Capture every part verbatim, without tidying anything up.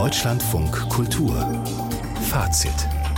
Deutschlandfunk Kultur Fazit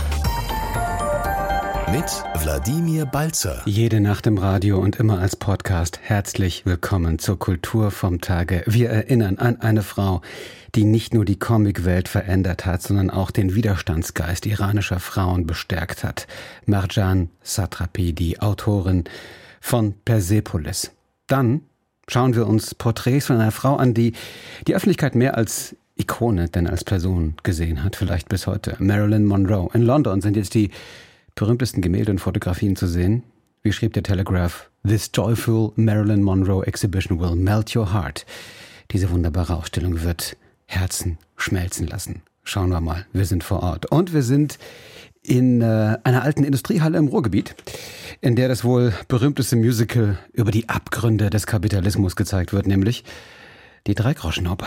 mit Wladimir Balzer. Jede Nacht im Radio und immer als Podcast. Herzlich willkommen zur Kultur vom Tage. Wir erinnern an eine Frau, die nicht nur die Comicwelt verändert hat, sondern auch den Widerstandsgeist iranischer Frauen bestärkt hat. Marjan Satrapi, die Autorin von Persepolis. Dann schauen wir uns Porträts von einer Frau an, die die Öffentlichkeit mehr als Ikone denn als Person gesehen hat, vielleicht bis heute. Marilyn Monroe. In London sind jetzt die berühmtesten Gemälde und Fotografien zu sehen. Wie schrieb der Telegraph? This joyful Marilyn Monroe exhibition will melt your heart. Diese wunderbare Ausstellung wird Herzen schmelzen lassen. Schauen wir mal, wir sind vor Ort. Und wir sind in äh, einer alten Industriehalle im Ruhrgebiet, in der das wohl berühmteste Musical über die Abgründe des Kapitalismus gezeigt wird, nämlich die Dreigroschenoper.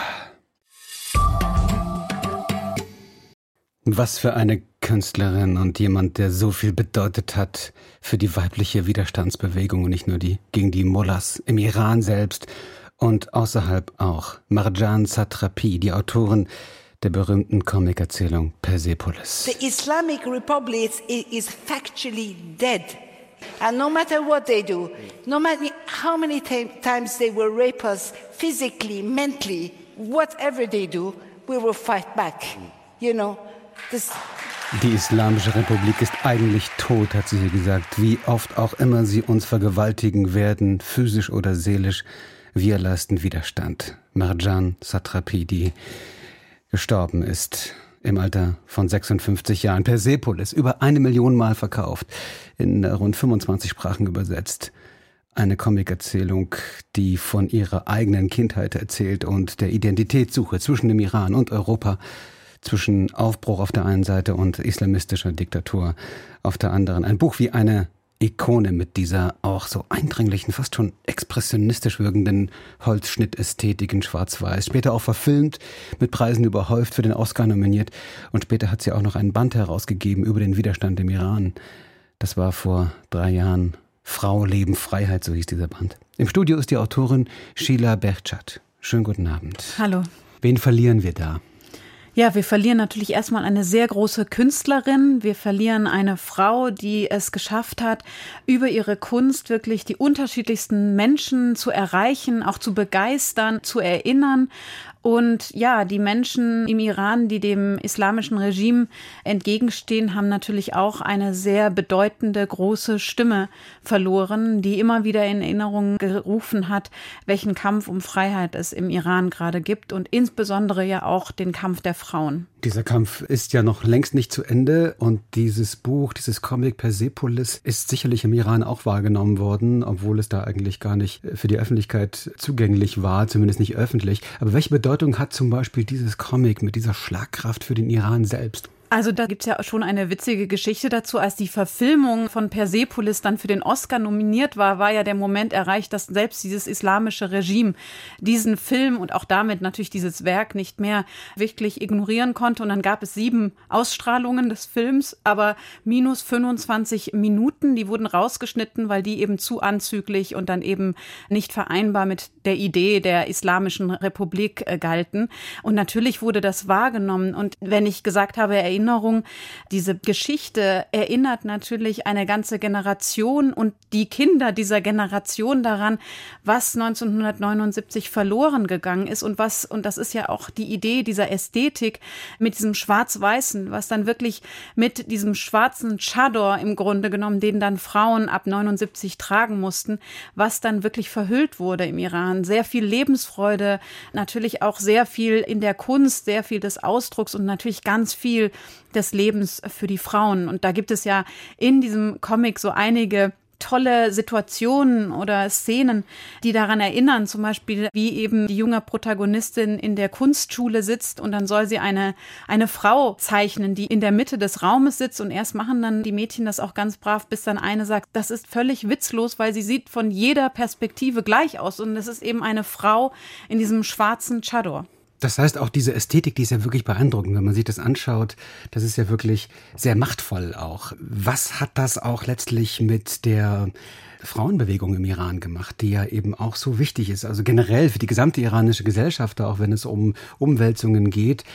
Was für eine Künstlerin und jemand, der so viel bedeutet hat für die weibliche Widerstandsbewegung und nicht nur die gegen die Mullahs im Iran selbst und außerhalb auch. Marjan Satrapi, die Autorin der berühmten Comicerzählung Persepolis. The Islamic Republic is, is factually dead. And no matter what they do, no matter how many t- times they will rape us physically, mentally, whatever they do, we will fight back. You know, this. Die Islamische Republik ist eigentlich tot, hat sie hier gesagt. Wie oft auch immer sie uns vergewaltigen werden, physisch oder seelisch, wir leisten Widerstand. Marjan Satrapi, die gestorben ist im Alter von sechsundfünfzig Jahren. Persepolis, über eine Million Mal verkauft, in rund fünfundzwanzig Sprachen übersetzt. Eine Comicerzählung, die von ihrer eigenen Kindheit erzählt und der Identitätssuche zwischen dem Iran und Europa, zwischen Aufbruch auf der einen Seite und islamistischer Diktatur auf der anderen. Ein Buch wie eine Ikone mit dieser auch so eindringlichen, fast schon expressionistisch wirkenden Holzschnittästhetik in Schwarz-Weiß. Später auch verfilmt, mit Preisen überhäuft, für den Oscar nominiert. Und später hat sie auch noch ein Band herausgegeben über den Widerstand im Iran. Das war vor drei Jahren Frau, Leben, Freiheit, so hieß dieser Band. Im Studio ist die Autorin Sheila Behçet. Schönen guten Abend. Hallo. Wen verlieren wir da? Ja, wir verlieren natürlich erstmal eine sehr große Künstlerin. Wir verlieren eine Frau, die es geschafft hat, über ihre Kunst wirklich die unterschiedlichsten Menschen zu erreichen, auch zu begeistern, zu erinnern. Und ja, die Menschen im Iran, die dem islamischen Regime entgegenstehen, haben natürlich auch eine sehr bedeutende, große Stimme verloren, die immer wieder in Erinnerung gerufen hat, welchen Kampf um Freiheit es im Iran gerade gibt und insbesondere ja auch den Kampf der Frauen. Dieser Kampf ist ja noch längst nicht zu Ende und dieses Buch, dieses Comic Persepolis ist sicherlich im Iran auch wahrgenommen worden, obwohl es da eigentlich gar nicht für die Öffentlichkeit zugänglich war, zumindest nicht öffentlich. Aber welche Bedeutung hat zum Beispiel dieses Comic mit dieser Schlagkraft für den Iran selbst? Also da gibt's ja schon eine witzige Geschichte dazu. Als die Verfilmung von Persepolis dann für den Oscar nominiert war, war ja der Moment erreicht, dass selbst dieses islamische Regime diesen Film und auch damit natürlich dieses Werk nicht mehr wirklich ignorieren konnte. Und dann gab es sieben Ausstrahlungen des Films, aber minus fünfundzwanzig Minuten. Die wurden rausgeschnitten, weil die eben zu anzüglich und dann eben nicht vereinbar mit der Idee der Islamischen Republik äh, galten. Und natürlich wurde das wahrgenommen. Und wenn ich gesagt habe, er Erinnerung. Diese Geschichte erinnert natürlich eine ganze Generation und die Kinder dieser Generation daran, was neunzehnhundertneunundsiebzig verloren gegangen ist und was, und das ist ja auch die Idee dieser Ästhetik mit diesem Schwarz-Weißen, was dann wirklich mit diesem schwarzen Chador im Grunde genommen, den dann Frauen ab neunundsiebzig tragen mussten, was dann wirklich verhüllt wurde im Iran. Sehr viel Lebensfreude, natürlich auch sehr viel in der Kunst, sehr viel des Ausdrucks und natürlich ganz viel des Lebens für die Frauen. Und da gibt es ja in diesem Comic so einige tolle Situationen oder Szenen, die daran erinnern, zum Beispiel, wie eben die junge Protagonistin in der Kunstschule sitzt und dann soll sie eine, eine Frau zeichnen, die in der Mitte des Raumes sitzt und erst machen dann die Mädchen das auch ganz brav, bis dann eine sagt, das ist völlig witzlos, weil sie sieht von jeder Perspektive gleich aus und es ist eben eine Frau in diesem schwarzen Chador. Das heißt, auch diese Ästhetik, die ist ja wirklich beeindruckend, wenn man sich das anschaut. Das ist ja wirklich sehr machtvoll auch. Was hat das auch letztlich mit der Frauenbewegung im Iran gemacht, die ja eben auch so wichtig ist, also generell für die gesamte iranische Gesellschaft, auch wenn es um Umwälzungen geht?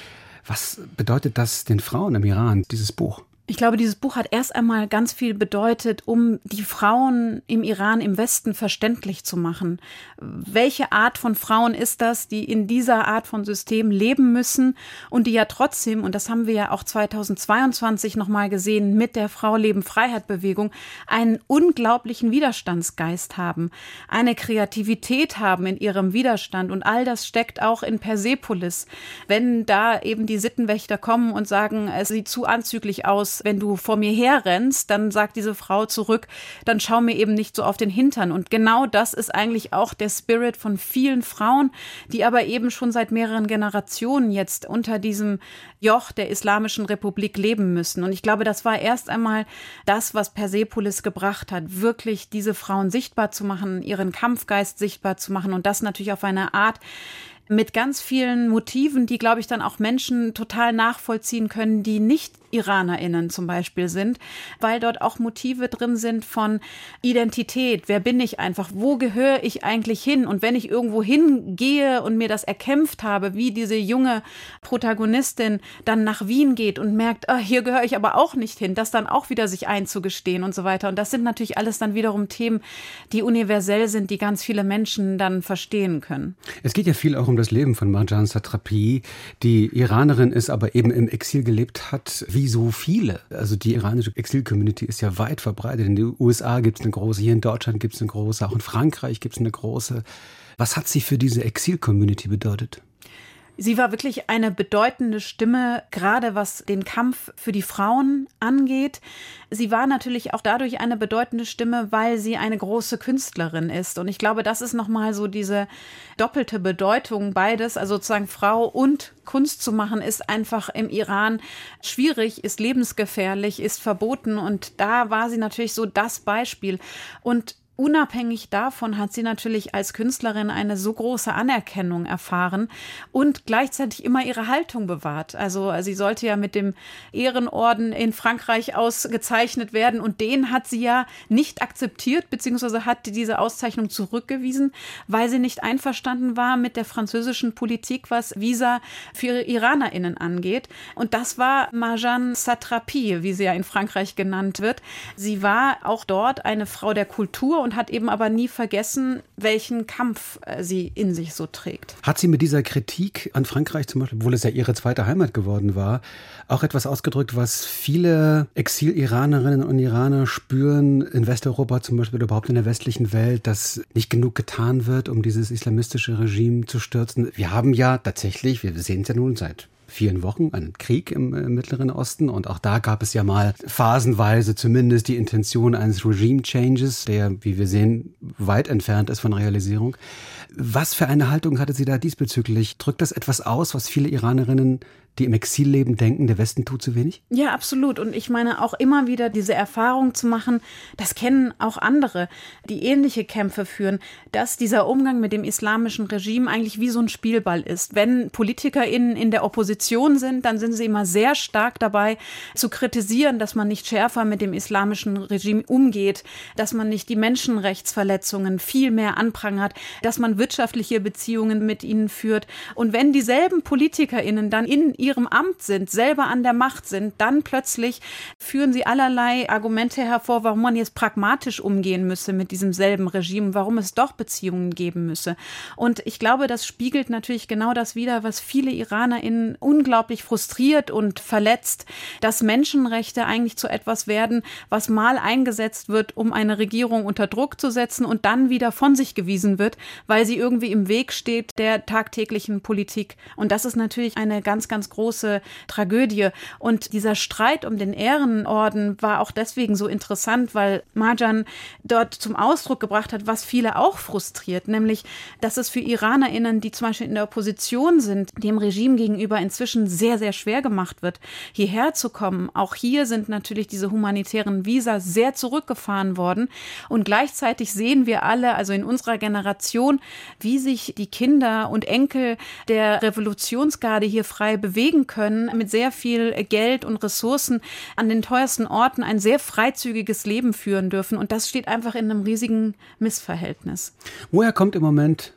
Was bedeutet das den Frauen im Iran, dieses Buch? Ich glaube, dieses Buch hat erst einmal ganz viel bedeutet, um die Frauen im Iran, im Westen verständlich zu machen. Welche Art von Frauen ist das, die in dieser Art von System leben müssen und die ja trotzdem, und das haben wir ja auch zweitausendzweiundzwanzig nochmal gesehen, mit der Frau-Leben-Freiheit-Bewegung, einen unglaublichen Widerstandsgeist haben, eine Kreativität haben in ihrem Widerstand, und all das steckt auch in Persepolis. Wenn da eben die Sittenwächter kommen und sagen, es sieht zu anzüglich aus, wenn du vor mir herrennst, dann sagt diese Frau zurück, dann schau mir eben nicht so auf den Hintern. Und genau das ist eigentlich auch der Spirit von vielen Frauen, die aber eben schon seit mehreren Generationen jetzt unter diesem Joch der Islamischen Republik leben müssen. Und ich glaube, das war erst einmal das, was Persepolis gebracht hat, wirklich diese Frauen sichtbar zu machen, ihren Kampfgeist sichtbar zu machen, und das natürlich auf eine Art, mit ganz vielen Motiven, die, glaube ich, dann auch Menschen total nachvollziehen können, die nicht IranerInnen zum Beispiel sind, weil dort auch Motive drin sind von Identität. Wer bin ich einfach? Wo gehöre ich eigentlich hin? Und wenn ich irgendwo hingehe und mir das erkämpft habe, wie diese junge Protagonistin dann nach Wien geht und merkt, ah, hier gehöre ich aber auch nicht hin, das dann auch wieder sich einzugestehen und so weiter. Und das sind natürlich alles dann wiederum Themen, die universell sind, die ganz viele Menschen dann verstehen können. Es geht ja viel auch um das Leben von Marjan Satrapi, die Iranerin ist, aber eben im Exil gelebt hat, wie so viele. Also die iranische Exil-Community ist ja weit verbreitet. In den U S A gibt es eine große, hier in Deutschland gibt es eine große, auch in Frankreich gibt es eine große. Was hat sie für diese Exil-Community bedeutet? Sie war wirklich eine bedeutende Stimme, gerade was den Kampf für die Frauen angeht. Sie war natürlich auch dadurch eine bedeutende Stimme, weil sie eine große Künstlerin ist. Und ich glaube, das ist nochmal so diese doppelte Bedeutung, beides, also sozusagen Frau und Kunst zu machen, ist einfach im Iran schwierig, ist lebensgefährlich, ist verboten. Und da war sie natürlich so das Beispiel. Und unabhängig davon hat sie natürlich als Künstlerin eine so große Anerkennung erfahren und gleichzeitig immer ihre Haltung bewahrt. Also sie sollte ja mit dem Ehrenorden in Frankreich ausgezeichnet werden, und den hat sie ja nicht akzeptiert, beziehungsweise hat diese Auszeichnung zurückgewiesen, weil sie nicht einverstanden war mit der französischen Politik, was Visa für IranerInnen angeht. Und das war Marjan Satrapi, wie sie ja in Frankreich genannt wird. Sie war auch dort eine Frau der Kultur und hat eben aber nie vergessen, welchen Kampf sie in sich so trägt. Hat sie mit dieser Kritik an Frankreich zum Beispiel, obwohl es ja ihre zweite Heimat geworden war, auch etwas ausgedrückt, was viele Exil-Iranerinnen und Iraner spüren, in Westeuropa zum Beispiel oder überhaupt in der westlichen Welt, dass nicht genug getan wird, um dieses islamistische Regime zu stürzen? Wir haben ja tatsächlich, wir sehen es ja nun seit vielen Wochen, einen Krieg im, im Mittleren Osten. Und auch da gab es ja mal phasenweise zumindest die Intention eines Regime-Changes, der, wie wir sehen, weit entfernt ist von Realisierung. Was für eine Haltung hatte sie da diesbezüglich? Drückt das etwas aus, was viele Iranerinnen, die im Exil leben, denken, der Westen tut zu wenig? Ja, absolut. Und ich meine auch immer wieder diese Erfahrung zu machen, das kennen auch andere, die ähnliche Kämpfe führen, dass dieser Umgang mit dem islamischen Regime eigentlich wie so ein Spielball ist. Wenn PolitikerInnen in der Opposition sind, dann sind sie immer sehr stark dabei zu kritisieren, dass man nicht schärfer mit dem islamischen Regime umgeht, dass man nicht die Menschenrechtsverletzungen viel mehr anprangert, dass man wirtschaftliche Beziehungen mit ihnen führt. Und wenn dieselben PolitikerInnen dann in ihrem Amt sind, selber an der Macht sind, dann plötzlich führen sie allerlei Argumente hervor, warum man jetzt pragmatisch umgehen müsse mit diesem selben Regime, warum es doch Beziehungen geben müsse. Und ich glaube, das spiegelt natürlich genau das wider, was viele IranerInnen unglaublich frustriert und verletzt, dass Menschenrechte eigentlich zu etwas werden, was mal eingesetzt wird, um eine Regierung unter Druck zu setzen und dann wieder von sich gewiesen wird, weil sie irgendwie im Weg steht der tagtäglichen Politik. Und das ist natürlich eine ganz, ganz große Tragödie. Und dieser Streit um den Ehrenorden war auch deswegen so interessant, weil Marjan dort zum Ausdruck gebracht hat, was viele auch frustriert, nämlich, dass es für IranerInnen, die zum Beispiel in der Opposition sind, dem Regime gegenüber inzwischen sehr, sehr schwer gemacht wird, hierher zu kommen. Auch hier sind natürlich diese humanitären Visa sehr zurückgefahren worden. Und gleichzeitig sehen wir alle, also in unserer Generation, wie sich die Kinder und Enkel der Revolutionsgarde hier frei bewegen können, mit sehr viel Geld und Ressourcen an den teuersten Orten ein sehr freizügiges Leben führen dürfen. Und das steht einfach in einem riesigen Missverhältnis. Woher kommt im Moment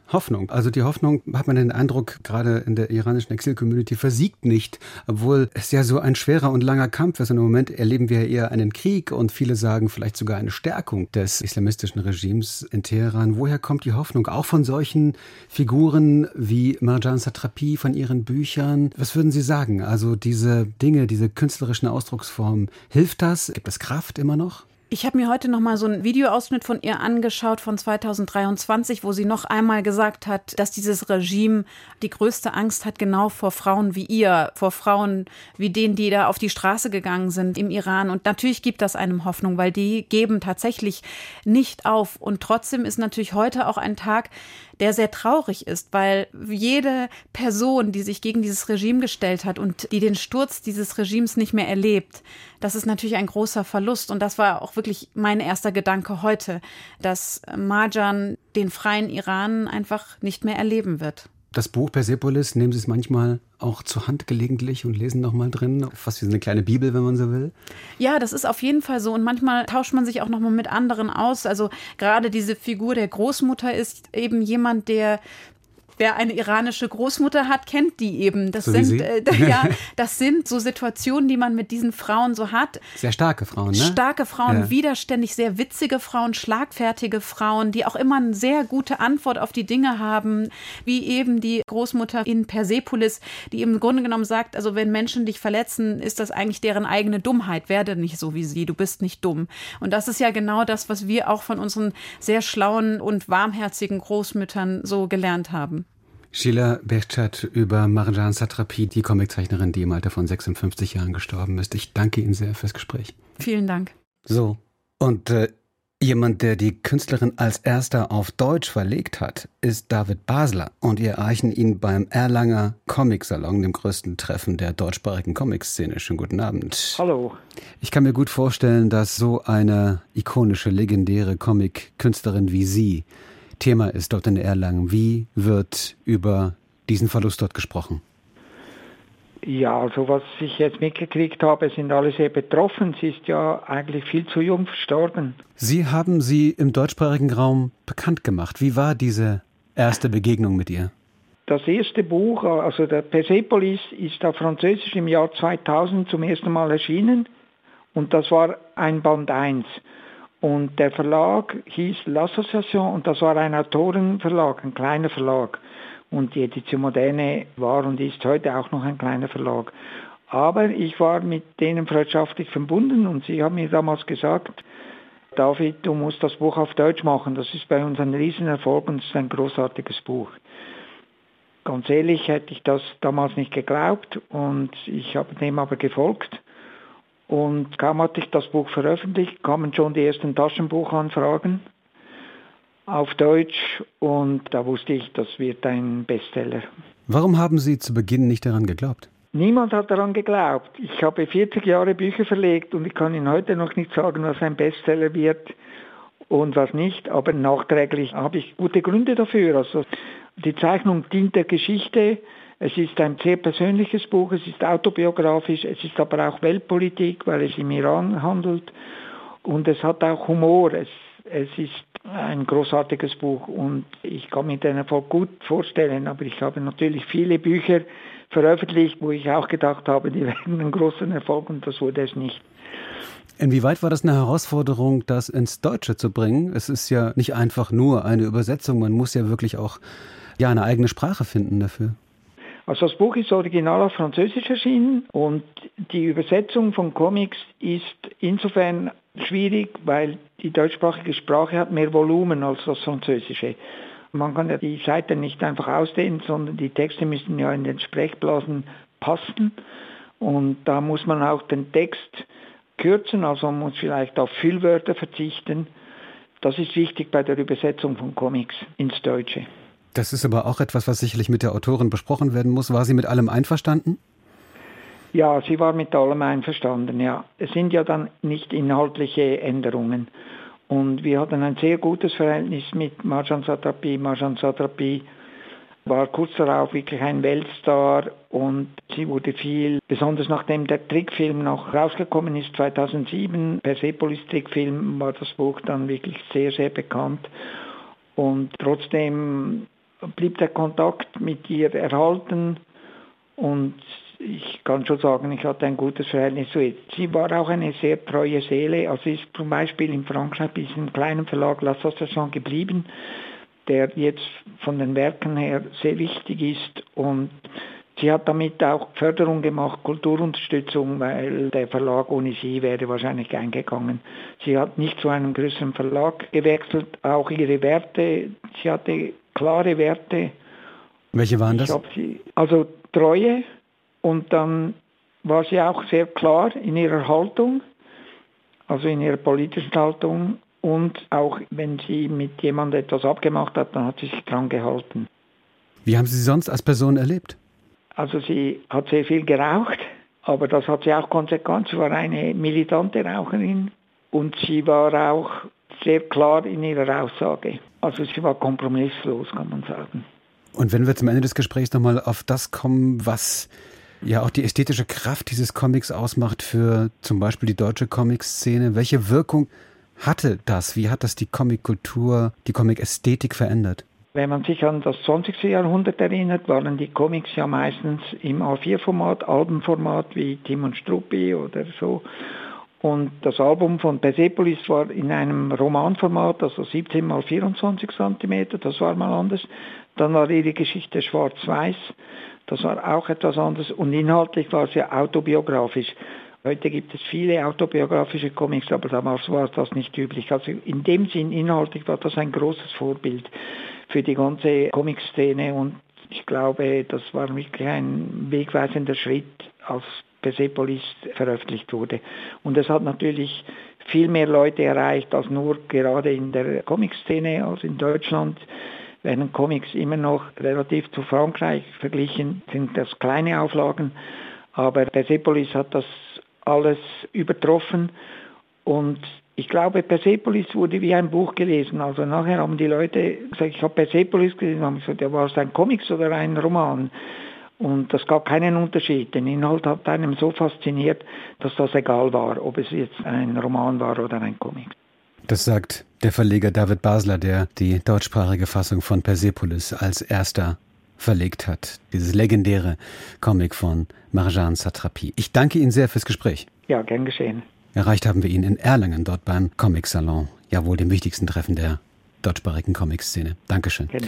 Hoffnung. Also die Hoffnung, hat man den Eindruck, gerade in der iranischen Exil-Community versiegt nicht, obwohl es ja so ein schwerer und langer Kampf ist. Und im Moment erleben wir eher einen Krieg und viele sagen vielleicht sogar eine Stärkung des islamistischen Regimes in Teheran. Woher kommt die Hoffnung? Auch von solchen Figuren wie Marjan Satrapi, von ihren Büchern. Was würden Sie sagen? Also diese Dinge, diese künstlerischen Ausdrucksformen, hilft das? Gibt es Kraft immer noch? Ich habe mir heute noch mal so einen Videoausschnitt von ihr angeschaut von zweitausenddreiundzwanzig, wo sie noch einmal gesagt hat, dass dieses Regime die größte Angst hat, genau vor Frauen wie ihr, vor Frauen wie denen, die da auf die Straße gegangen sind im Iran. Und natürlich gibt das einem Hoffnung, weil die geben tatsächlich nicht auf. Und trotzdem ist natürlich heute auch ein Tag, der sehr traurig ist, weil jede Person, die sich gegen dieses Regime gestellt hat und die den Sturz dieses Regimes nicht mehr erlebt, das ist natürlich ein großer Verlust. Und das war auch wirklich mein erster Gedanke heute, dass Marjan den freien Iran einfach nicht mehr erleben wird. Das Buch Persepolis, nehmen Sie es manchmal auch zur Hand gelegentlich und lesen noch mal drin? Fast wie so eine kleine Bibel, wenn man so will? Ja, das ist auf jeden Fall so. Und manchmal tauscht man sich auch noch mal mit anderen aus. Also gerade diese Figur der Großmutter ist eben jemand, der... Wer eine iranische Großmutter hat, kennt die eben. Das so sind äh, ja, das sind so Situationen, die man mit diesen Frauen so hat. Sehr starke Frauen, ne? Starke Frauen, ja. Widerständig, sehr witzige Frauen, schlagfertige Frauen, die auch immer eine sehr gute Antwort auf die Dinge haben, wie eben die Großmutter in Persepolis, die im Grunde genommen sagt, also wenn Menschen dich verletzen, ist das eigentlich deren eigene Dummheit. Werde nicht so wie sie, du bist nicht dumm. Und das ist ja genau das, was wir auch von unseren sehr schlauen und warmherzigen Großmüttern so gelernt haben. Sheila Behçet über Marjan Satrapi, die Comiczeichnerin, die im Alter von sechsundfünfzig Jahren gestorben ist. Ich danke Ihnen sehr fürs Gespräch. Vielen Dank. So, und äh, jemand, der die Künstlerin als erster auf Deutsch verlegt hat, ist David Basler. Und wir erreichen ihn beim Erlanger Comic-Salon, dem größten Treffen der deutschsprachigen Comic-Szene. Schönen guten Abend. Hallo. Ich kann mir gut vorstellen, dass so eine ikonische, legendäre Comic-Künstlerin wie Sie Thema ist dort in Erlangen. Wie wird über diesen Verlust dort gesprochen? Ja, also was ich jetzt mitgekriegt habe, sind alle sehr betroffen. Sie ist ja eigentlich viel zu jung verstorben. Sie haben sie im deutschsprachigen Raum bekannt gemacht. Wie war diese erste Begegnung mit ihr? Das erste Buch, also der Persepolis, ist auf Französisch im Jahr zweitausend zum ersten Mal erschienen. Und das war ein Band eins. Und der Verlag hieß L'Association und das war ein Autorenverlag, ein kleiner Verlag. Und die Edition Moderne war und ist heute auch noch ein kleiner Verlag. Aber ich war mit denen freundschaftlich verbunden und sie haben mir damals gesagt, David, du musst das Buch auf Deutsch machen. Das ist bei uns ein Riesenerfolg und es ist ein großartiges Buch. Ganz ehrlich hätte ich das damals nicht geglaubt und ich habe dem aber gefolgt. Und kaum hatte ich das Buch veröffentlicht, kamen schon die ersten Taschenbuchanfragen auf Deutsch und da wusste ich, das wird ein Bestseller. Warum haben Sie zu Beginn nicht daran geglaubt? Niemand hat daran geglaubt. Ich habe vierzig Jahre Bücher verlegt und ich kann Ihnen heute noch nicht sagen, was ein Bestseller wird und was nicht, aber nachträglich habe ich gute Gründe dafür. Also die Zeichnung dient der Geschichte. Es ist ein sehr persönliches Buch, es ist autobiografisch, es ist aber auch Weltpolitik, weil es im Iran handelt und es hat auch Humor. Es, es ist ein großartiges Buch und ich kann mir den Erfolg gut vorstellen, aber ich habe natürlich viele Bücher veröffentlicht, wo ich auch gedacht habe, die werden einen großen Erfolg und das wurde es nicht. Inwieweit war das eine Herausforderung, das ins Deutsche zu bringen? Es ist ja nicht einfach nur eine Übersetzung, man muss ja wirklich auch ja, eine eigene Sprache finden dafür. Also das Buch ist original auf Französisch erschienen und die Übersetzung von Comics ist insofern schwierig, weil die deutschsprachige Sprache hat mehr Volumen als das Französische. Man kann ja die Seiten nicht einfach ausdehnen, sondern die Texte müssen ja in den Sprechblasen passen und da muss man auch den Text kürzen, also man muss vielleicht auf Füllwörter verzichten. Das ist wichtig bei der Übersetzung von Comics ins Deutsche. Das ist aber auch etwas, was sicherlich mit der Autorin besprochen werden muss. War sie mit allem einverstanden? Ja, sie war mit allem einverstanden, ja. Es sind ja dann nicht inhaltliche Änderungen. Und wir hatten ein sehr gutes Verhältnis mit Marjan Satrapi. Marjan Satrapi war kurz darauf wirklich ein Weltstar und sie wurde viel, besonders nachdem der Trickfilm noch rausgekommen ist, zweitausendsieben, Persepolis Trickfilm, war das Buch dann wirklich sehr, sehr bekannt. Und trotzdem blieb der Kontakt mit ihr erhalten und ich kann schon sagen, ich hatte ein gutes Verhältnis zu ihr. Sie war auch eine sehr treue Seele. Also ist zum Beispiel in Frankreich bei diesem kleinen Verlag L'Association geblieben, der jetzt von den Werken her sehr wichtig ist. Und sie hat damit auch Förderung gemacht, Kulturunterstützung, weil der Verlag ohne sie wäre wahrscheinlich eingegangen. Sie hat nicht zu einem größeren Verlag gewechselt, auch ihre Werte. Sie hatte klare Werte. Welche waren das? Ich hab sie, also Treue. Und dann war sie auch sehr klar in ihrer Haltung, also in ihrer politischen Haltung. Und auch wenn sie mit jemandem etwas abgemacht hat, dann hat sie sich dran gehalten. Wie haben Sie sie sonst als Person erlebt? Also sie hat sehr viel geraucht, aber das hat sie auch konsequent. Sie war eine militante Raucherin und sie war auch sehr klar in ihrer Aussage. Also sie war kompromisslos, kann man sagen. Und wenn wir zum Ende des Gesprächs nochmal auf das kommen, was ja auch die ästhetische Kraft dieses Comics ausmacht für zum Beispiel die deutsche Comic-Szene. Welche Wirkung hatte das? Wie hat das die Comic-Kultur, die Comic-Ästhetik verändert? Wenn man sich an das zwanzigste Jahrhundert erinnert, waren die Comics ja meistens im A vier Format, Albenformat wie Tim und Struppi oder so. Und das Album von Persepolis war in einem Romanformat, also siebzehn mal vierundzwanzig Zentimeter, das war mal anders. Dann war ihre Geschichte schwarz-weiß. Das war auch etwas anderes und inhaltlich war es ja autobiografisch. Heute gibt es viele autobiografische Comics, aber damals war das nicht üblich. Also in dem Sinn inhaltlich war das ein großes Vorbild für die ganze Comic-Szene und ich glaube, das war wirklich ein wegweisender Schritt, als Persepolis veröffentlicht wurde. Und es hat natürlich viel mehr Leute erreicht als nur gerade in der Comic-Szene, als in Deutschland. Während Comics immer noch relativ zu Frankreich verglichen sind das kleine Auflagen, aber Persepolis hat das alles übertroffen und ich glaube, Persepolis wurde wie ein Buch gelesen. Also nachher haben die Leute gesagt, ich habe Persepolis gelesen, haben gesagt, ja, war es ein Comics oder ein Roman? Und das gab keinen Unterschied. Den Inhalt hat einem so fasziniert, dass das egal war, ob es jetzt ein Roman war oder ein Comic. Das sagt der Verleger David Basler, der die deutschsprachige Fassung von Persepolis als erster verlegt hat. Dieses legendäre Comic von Marjane Satrapi. Ich danke Ihnen sehr fürs Gespräch. Ja, gern geschehen. Erreicht haben wir ihn in Erlangen, dort beim Comic-Salon. Ja, wohl dem wichtigsten Treffen der deutschsprachigen Comic-Szene. Dankeschön. Genau.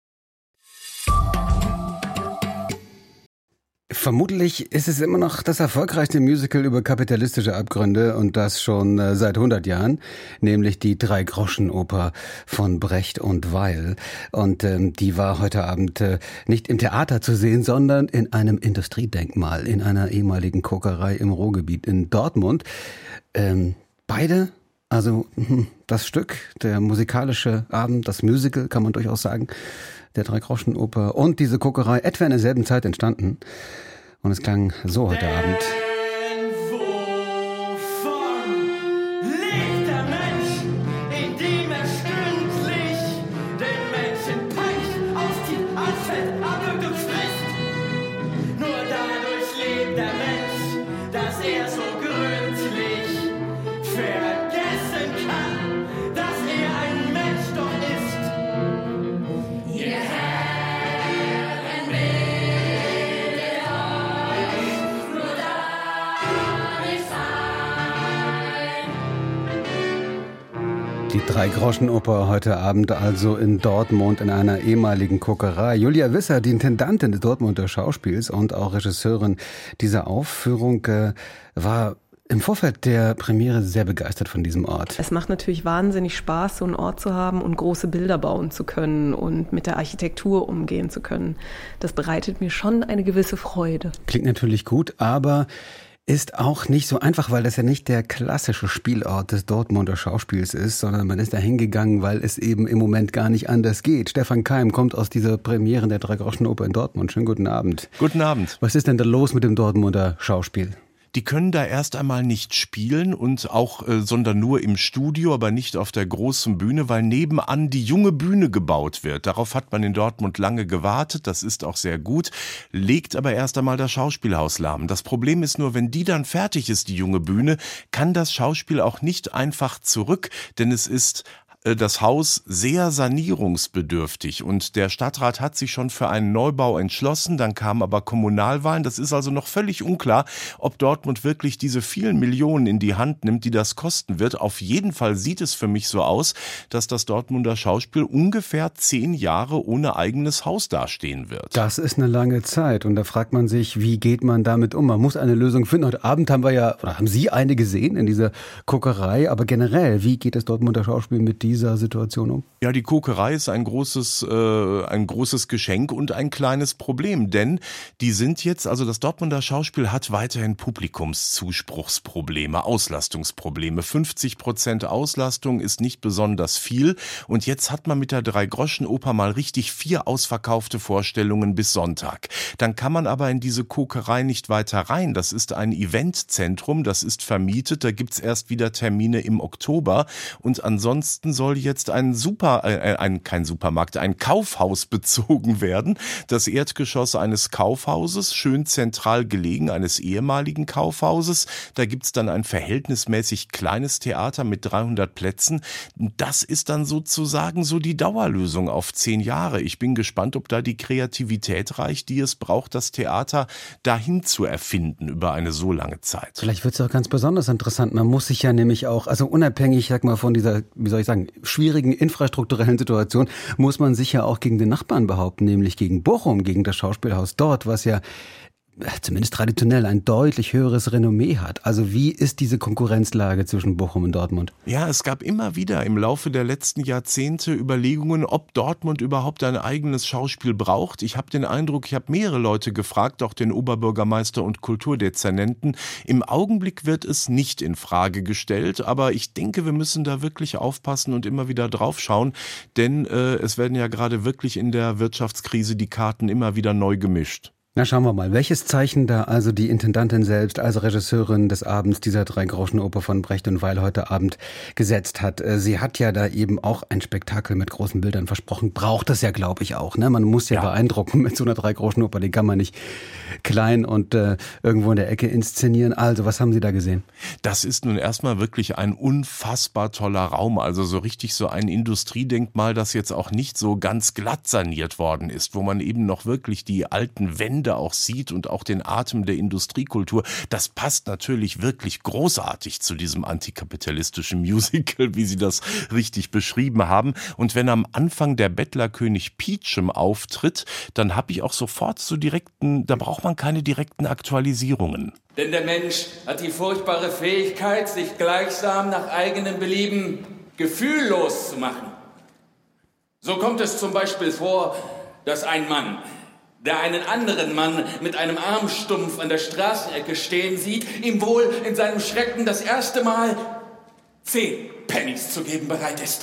Vermutlich ist es immer noch das erfolgreichste Musical über kapitalistische Abgründe und das schon äh, seit hundert Jahren, nämlich die Drei-Groschen-Oper von Brecht und Weil. Und ähm, die war heute Abend äh, nicht im Theater zu sehen, sondern in einem Industriedenkmal, in einer ehemaligen Kokerei im Ruhrgebiet in Dortmund. Ähm, beide, also das Stück, der musikalische Abend, das Musical, kann man durchaus sagen, der Drei-Groschen-Oper und diese Kokerei etwa in derselben Zeit entstanden. Und es klang so heute Abend. Denn wovon lebt der Mensch, indem er stündlich den Menschen peitscht, auf die Asche Abendung frisst? Nur dadurch lebt der Mensch, dass er so gründlich vergessen kann, dass er ein Mensch doch ist. Ihr Herren will euch nur dadurch sein. Die Drei-Groschen-Oper heute Abend also in Dortmund in einer ehemaligen Kokerei. Julia Wisser, die Intendantin des Dortmunder Schauspiels und auch Regisseurin dieser Aufführung, äh, war im Vorfeld der Premiere sehr begeistert von diesem Ort. Es macht natürlich wahnsinnig Spaß, so einen Ort zu haben und große Bilder bauen zu können und mit der Architektur umgehen zu können. Das bereitet mir schon eine gewisse Freude. Klingt natürlich gut, aber ist auch nicht so einfach, weil das ja nicht der klassische Spielort des Dortmunder Schauspiels ist, sondern man ist da hingegangen, weil es eben im Moment gar nicht anders geht. Stefan Keim kommt aus dieser Premiere der Drei-Groschen-Oper in Dortmund. Schönen guten Abend. Guten Abend. Was ist denn da los mit dem Dortmunder Schauspiel? Die können da erst einmal nicht spielen und auch, äh, sondern nur im Studio, aber nicht auf der großen Bühne, weil nebenan die junge Bühne gebaut wird. Darauf hat man in Dortmund lange gewartet, das ist auch sehr gut, legt aber erst einmal das Schauspielhaus lahm. Das Problem ist nur, wenn die dann fertig ist, die junge Bühne, kann das Schauspiel auch nicht einfach zurück, denn es ist das Haus sehr sanierungsbedürftig und der Stadtrat hat sich schon für einen Neubau entschlossen, dann kamen aber Kommunalwahlen. Das ist also noch völlig unklar, ob Dortmund wirklich diese vielen Millionen in die Hand nimmt, die das kosten wird. Auf jeden Fall sieht es für mich so aus, dass das Dortmunder Schauspiel ungefähr zehn Jahre ohne eigenes Haus dastehen wird. Das ist eine lange Zeit und da fragt man sich, wie geht man damit um? Man muss eine Lösung finden. Heute Abend haben wir ja, oder haben Sie eine gesehen in dieser Kokerei, aber generell, wie geht das Dortmunder Schauspiel mit dieser Situation um? Ja, die Kokerei ist ein großes, äh, ein großes Geschenk und ein kleines Problem, denn die sind jetzt, also das Dortmunder Schauspiel hat weiterhin Publikumszuspruchsprobleme, Auslastungsprobleme. fünfzig Prozent Auslastung ist nicht besonders viel und jetzt hat man mit der Drei-Groschen-Oper mal richtig vier ausverkaufte Vorstellungen bis Sonntag. Dann kann man aber in diese Kokerei nicht weiter rein. Das ist ein Eventzentrum, das ist vermietet, da gibt's erst wieder Termine im Oktober und ansonsten soll jetzt ein Super, äh, ein, kein Supermarkt, ein Kaufhaus bezogen werden. Das Erdgeschoss eines Kaufhauses, schön zentral gelegen, eines ehemaligen Kaufhauses. Da gibt's dann ein verhältnismäßig kleines Theater mit dreihundert Plätzen. Das ist dann sozusagen so die Dauerlösung auf zehn Jahre. Ich bin gespannt, ob da die Kreativität reicht, die es braucht, das Theater dahin zu erfinden über eine so lange Zeit. Vielleicht wird es auch ganz besonders interessant. Man muss sich ja nämlich auch, also unabhängig, sag mal, von dieser, wie soll ich sagen, schwierigen infrastrukturellen Situation, muss man sich ja auch gegen den Nachbarn behaupten, nämlich gegen Bochum, gegen das Schauspielhaus dort, was ja zumindest traditionell ein deutlich höheres Renommee hat. Also wie ist diese Konkurrenzlage zwischen Bochum und Dortmund? Ja, es gab immer wieder im Laufe der letzten Jahrzehnte Überlegungen, ob Dortmund überhaupt ein eigenes Schauspiel braucht. Ich habe den Eindruck, ich habe mehrere Leute gefragt, auch den Oberbürgermeister und Kulturdezernenten. Im Augenblick wird es nicht in Frage gestellt, aber ich denke, wir müssen da wirklich aufpassen und immer wieder drauf schauen, denn äh, es werden ja gerade wirklich in der Wirtschaftskrise die Karten immer wieder neu gemischt. Na, schauen wir mal, welches Zeichen da also die Intendantin selbst als Regisseurin des Abends dieser Drei-Groschen-Oper von Brecht und Weil heute Abend gesetzt hat. Sie hat ja da eben auch ein Spektakel mit großen Bildern versprochen. Braucht das ja, glaube ich, auch. Ne? Man muss ja, ja beeindrucken mit so einer Drei-Groschen-Oper. Die kann man nicht klein und äh, irgendwo in der Ecke inszenieren. Also, was haben Sie da gesehen? Das ist nun erstmal wirklich ein unfassbar toller Raum. Also so richtig so ein Industriedenkmal, das jetzt auch nicht so ganz glatt saniert worden ist, wo man eben noch wirklich die alten Wände auch sieht und auch den Atem der Industriekultur. Das passt natürlich wirklich großartig zu diesem antikapitalistischen Musical, wie Sie das richtig beschrieben haben. Und wenn am Anfang der Bettlerkönig Peachum auftritt, dann habe ich auch sofort so direkten, da braucht man keine direkten Aktualisierungen. Denn der Mensch hat die furchtbare Fähigkeit, sich gleichsam nach eigenem Belieben gefühllos zu machen. So kommt es zum Beispiel vor, dass ein Mann, der einen anderen Mann mit einem Armstumpf an der Straßenecke stehen sieht, ihm wohl in seinem Schrecken das erste Mal zehn Pennies zu geben bereit ist.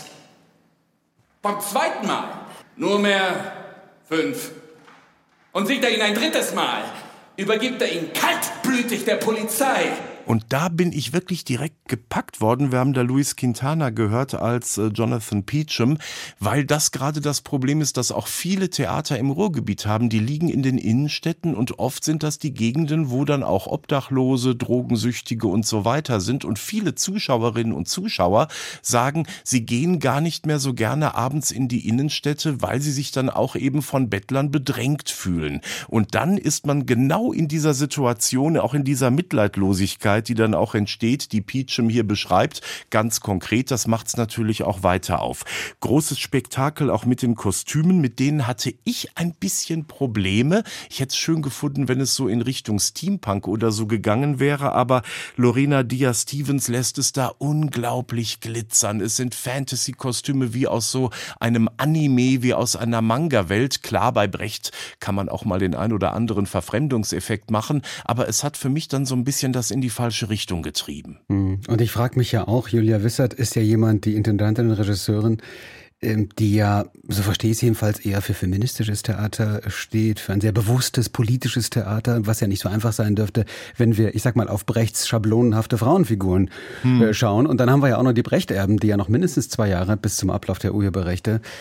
Beim zweiten Mal nur mehr fünf. Und sieht er ihn ein drittes Mal, übergibt er ihn kaltblütig der Polizei. Und da bin ich wirklich direkt gepackt worden. Wir haben da Luis Quintana gehört als äh, Jonathan Peachum, weil das gerade das Problem ist, dass auch viele Theater im Ruhrgebiet haben, die liegen in den Innenstädten und oft sind das die Gegenden, wo dann auch Obdachlose, Drogensüchtige und so weiter sind. Und viele Zuschauerinnen und Zuschauer sagen, sie gehen gar nicht mehr so gerne abends in die Innenstädte, weil sie sich dann auch eben von Bettlern bedrängt fühlen. Und dann ist man genau in dieser Situation, auch in dieser Mitleidlosigkeit, die dann auch entsteht, die Peachum hier beschreibt, ganz konkret, das macht es natürlich auch weiter auf. Großes Spektakel auch mit den Kostümen, mit denen hatte ich ein bisschen Probleme. Ich hätte es schön gefunden, wenn es so in Richtung Steampunk oder so gegangen wäre, aber Lorena Diaz-Stevens lässt es da unglaublich glitzern. Es sind Fantasy-Kostüme wie aus so einem Anime, wie aus einer Manga-Welt. Klar, bei Brecht kann man auch mal den ein oder anderen Verfremdungseffekt machen, aber es hat für mich dann so ein bisschen das in die falsche Richtung getrieben. Und ich frage mich ja auch, Julia Wissert ist ja jemand, die Intendantin und Regisseurin, die ja, so verstehe ich es jedenfalls, eher für feministisches Theater steht, für ein sehr bewusstes politisches Theater, was ja nicht so einfach sein dürfte, wenn wir, ich sag mal, auf Brechts schablonenhafte Frauenfiguren hm. schauen. Und dann haben wir ja auch noch die Brechterben, die ja noch mindestens zwei Jahre bis zum Ablauf der Urheberrechte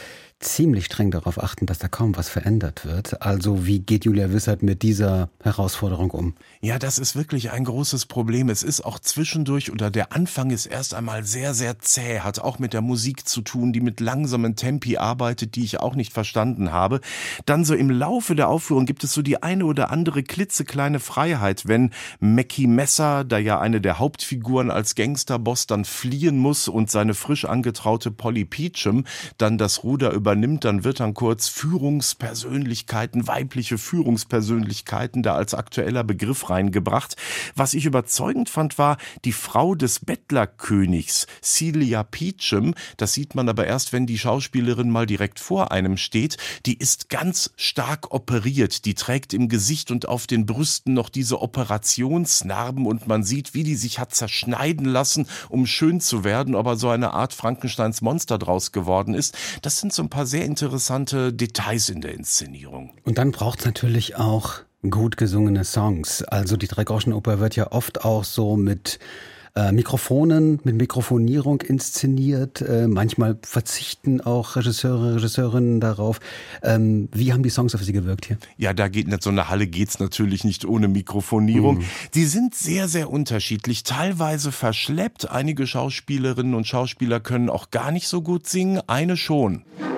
ziemlich streng darauf achten, dass da kaum was verändert wird. Also wie geht Julia Wissert mit dieser Herausforderung um? Ja, das ist wirklich ein großes Problem. Es ist auch zwischendurch, oder der Anfang ist erst einmal sehr, sehr zäh, hat auch mit der Musik zu tun, die mit langsamen Tempi arbeitet, die ich auch nicht verstanden habe. Dann so im Laufe der Aufführung gibt es so die eine oder andere klitzekleine Freiheit, wenn Mackie Messer, da ja eine der Hauptfiguren als Gangsterboss dann fliehen muss und seine frisch angetraute Polly Peachum dann das Ruder übernimmt, dann wird dann kurz Führungspersönlichkeiten, weibliche Führungspersönlichkeiten da als aktueller Begriff reingebracht. Was ich überzeugend fand, war die Frau des Bettlerkönigs, Celia Peachum. Das sieht man aber erst, wenn die Schauspielerin mal direkt vor einem steht. Die ist ganz stark operiert. Die trägt im Gesicht und auf den Brüsten noch diese Operationsnarben und man sieht, wie die sich hat zerschneiden lassen, um schön zu werden, aber so eine Art Frankensteins Monster draus geworden ist. Das sind so ein paar sehr interessante Details in der Inszenierung. Und dann braucht es natürlich auch gut gesungene Songs. Also die Dreigroschenoper wird ja oft auch so mit äh, Mikrofonen, mit Mikrofonierung inszeniert. Äh, manchmal verzichten auch Regisseure, Regisseurinnen darauf. Ähm, wie haben die Songs auf Sie gewirkt hier? Ja, da geht nicht so eine Halle geht's natürlich nicht ohne Mikrofonierung. Mhm. Die sind sehr, sehr unterschiedlich, teilweise verschleppt. Einige Schauspielerinnen und Schauspieler können auch gar nicht so gut singen, eine schon.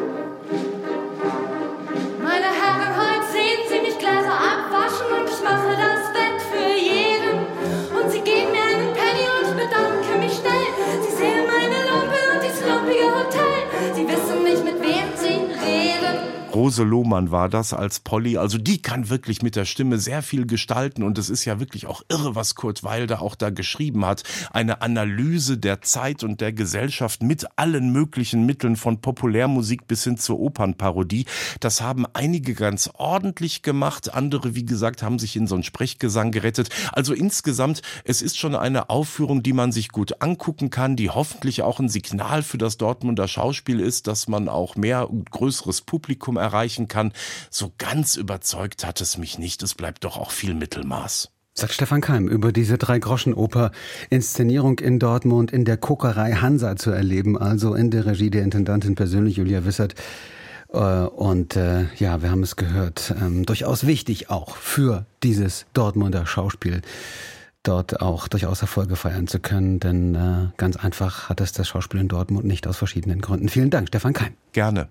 Rose Lohmann war das als Polly, also die kann wirklich mit der Stimme sehr viel gestalten und es ist ja wirklich auch irre, was Kurt Weill da auch da geschrieben hat. Eine Analyse der Zeit und der Gesellschaft mit allen möglichen Mitteln von Populärmusik bis hin zur Opernparodie. Das haben einige ganz ordentlich gemacht, andere, wie gesagt, haben sich in so einen Sprechgesang gerettet. Also insgesamt, es ist schon eine Aufführung, die man sich gut angucken kann, die hoffentlich auch ein Signal für das Dortmunder Schauspiel ist, dass man auch mehr und größeres Publikum erreichen kann. So ganz überzeugt hat es mich nicht. Es bleibt doch auch viel Mittelmaß. Sagt Stefan Keim über diese Drei-Groschen-Oper-Inszenierung in Dortmund in der Kokerei Hansa zu erleben, also in der Regie der Intendantin persönlich Julia Wissert. Und äh, ja, wir haben es gehört, ähm, durchaus wichtig auch für dieses Dortmunder Schauspiel, dort auch durchaus Erfolge feiern zu können, denn äh, ganz einfach hat es das Schauspiel in Dortmund nicht aus verschiedenen Gründen. Vielen Dank, Stefan Keim. Gerne.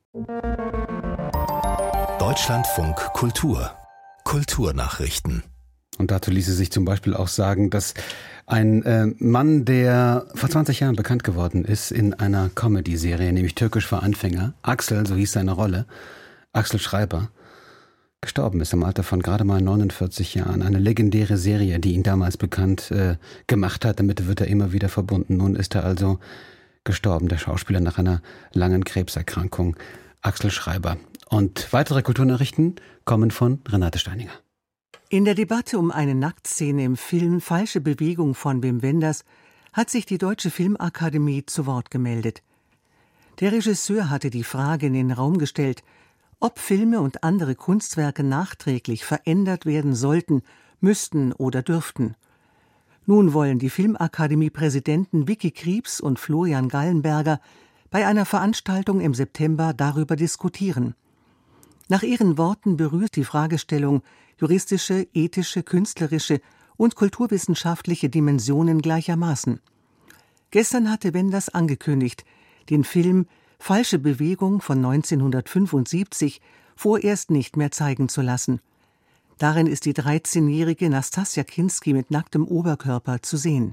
Deutschlandfunk Kultur. Kulturnachrichten. Und dazu ließe sich zum Beispiel auch sagen, dass ein äh, Mann, der vor zwanzig Jahren bekannt geworden ist in einer Comedy-Serie, nämlich Türkisch für Anfänger, Axel, so hieß seine Rolle, Axel Schreiber, gestorben ist im Alter von gerade mal neunundvierzig Jahren. Eine legendäre Serie, die ihn damals bekannt äh, gemacht hat. Damit wird er immer wieder verbunden. Nun ist er also gestorben, der Schauspieler, nach einer langen Krebserkrankung, Axel Schreiber. Und weitere Kulturnachrichten kommen von Renate Steininger. In der Debatte um eine Nacktszene im Film Falsche Bewegung von Wim Wenders hat sich die Deutsche Filmakademie zu Wort gemeldet. Der Regisseur hatte die Frage in den Raum gestellt, ob Filme und andere Kunstwerke nachträglich verändert werden sollten, müssten oder dürften. Nun wollen die Filmakademie-Präsidenten Vicky Kriebs und Florian Gallenberger bei einer Veranstaltung im September darüber diskutieren. Nach ihren Worten berührt die Fragestellung juristische, ethische, künstlerische und kulturwissenschaftliche Dimensionen gleichermaßen. Gestern hatte Wenders angekündigt, den Film Falsche Bewegung von neunzehnhundertfünfundsiebzig vorerst nicht mehr zeigen zu lassen. Darin ist die dreizehnjährige Nastassja Kinski mit nacktem Oberkörper zu sehen.